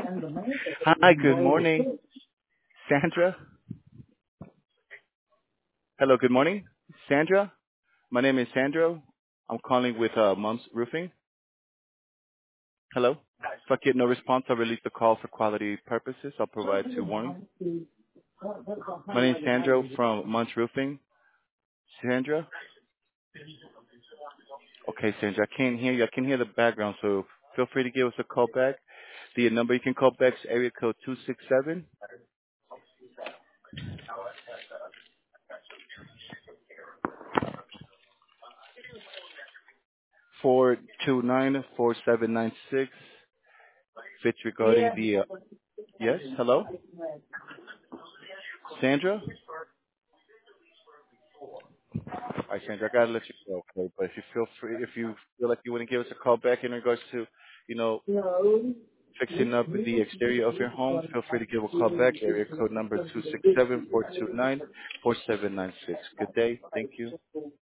Hi, good morning, Sandra. Hello, good morning, Sandra. My name is Sandro. I'm calling with Mums Roofing. Hello. If I get no response, I'll release the call for quality purposes. I'll provide two warnings. My name is Sandro from Munch Roofing. Sandra? Okay, Sandra, I can't hear you. I can hear the background, so feel free to give us a call back. The number you can call back is area code 267 429 4796. If it's regarding the, yes, hello? Sandra? All right, Sandra, I gotta let you go, okay? But if you feel free, if you feel like you want to give us a call back in regards to, you know, fixing up the exterior of your home, feel free to give a call back. Area code number 267-429-4796. Good day. Thank you.